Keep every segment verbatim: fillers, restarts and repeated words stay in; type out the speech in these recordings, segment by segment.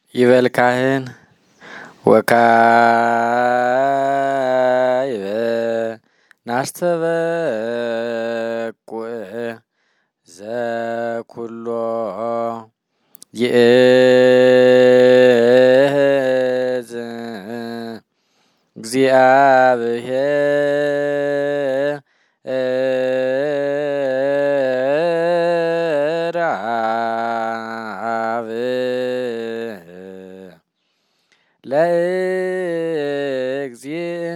ይበል ካህን ወካይበ ናስተበቁዕ ዘኩሎ ይእዝ እግዚአብሔር አብ ለእግዚእ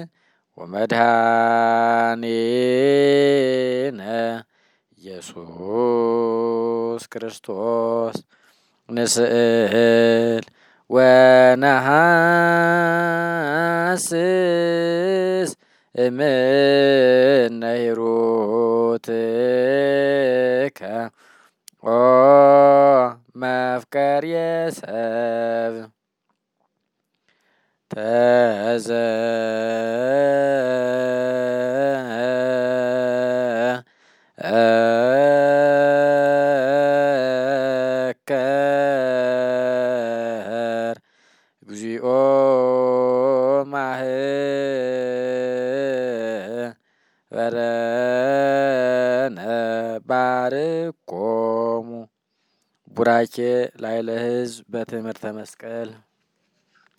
ወመድኃኒነ ኢየሱስ ክርስቶስ ንስእል ወነሐስስ እምነ ሂሩትከ ኦ መፍቀርየ ሰብ ተዘ ከር እግዚኦ ማህበረነ ባርኮሙ ቡራኬ ላዕለ ሕዝብ በትምህርተ መስቀል